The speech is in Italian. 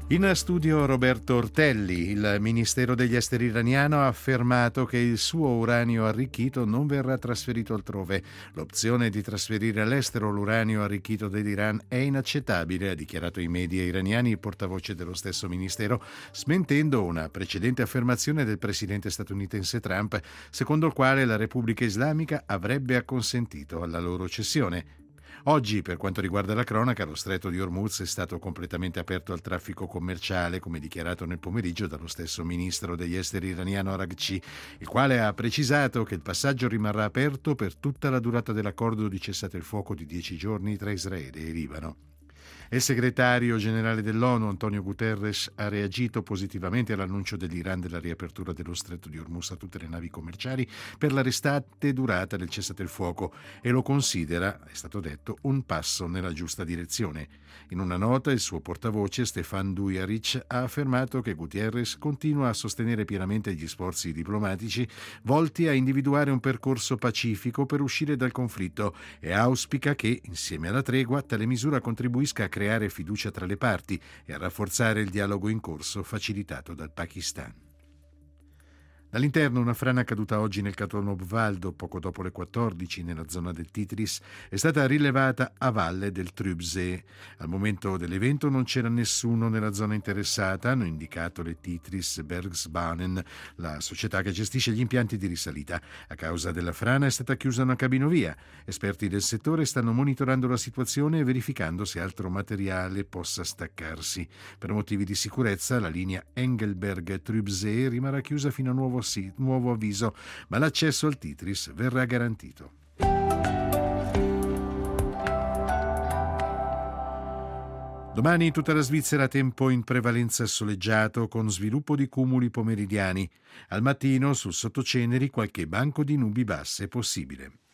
In studio Roberto Ortelli. Il Ministero degli Esteri iraniano ha affermato che il suo uranio arricchito non verrà trasferito altrove. L'opzione di trasferire all'estero l'uranio arricchito dell'Iran è inaccettabile, ha dichiarato ai media iraniani il portavoce dello stesso Ministero, smentendo una precedente affermazione del presidente statunitense Trump, secondo il quale la Repubblica Islamica avrebbe acconsentito alla loro cessione. Oggi, per quanto riguarda la cronaca, lo stretto di Hormuz è stato completamente aperto al traffico commerciale, come dichiarato nel pomeriggio dallo stesso ministro degli esteri iraniano Araghchi, il quale ha precisato che il passaggio rimarrà aperto per tutta la durata dell'accordo di cessate il fuoco di 10 giorni tra Israele e Libano. Il segretario generale dell'ONU, Antonio Guterres, ha reagito positivamente all'annuncio dell'Iran della riapertura dello stretto di Hormuz a tutte le navi commerciali per la restante durata del cessate il fuoco e lo considera, è stato detto, un passo nella giusta direzione. In una nota il suo portavoce Stefan Dujarric ha affermato che Guterres continua a sostenere pienamente gli sforzi diplomatici volti a individuare un percorso pacifico per uscire dal conflitto e auspica che, insieme alla tregua, tale misura contribuisca a creare fiducia tra le parti e a rafforzare il dialogo in corso facilitato dal Pakistan. Dall'interno, una frana caduta oggi nel Catone Obvaldo, poco dopo le 14, nella zona del Titris, è stata rilevata a valle del Trübsee. Al momento dell'evento non c'era nessuno nella zona interessata, hanno indicato le Titris Bergsbahnen, la società che gestisce gli impianti di risalita. A causa della frana è stata chiusa una cabinovia. Esperti del settore stanno monitorando la situazione e verificando se altro materiale possa staccarsi. Per motivi di sicurezza, la linea Engelberg-Trübsee rimarrà chiusa fino a nuovo avviso, ma l'accesso al Titris verrà garantito. Domani in tutta la Svizzera tempo in prevalenza soleggiato con sviluppo di cumuli pomeridiani. Al mattino sul sottoceneri qualche banco di nubi basse possibile.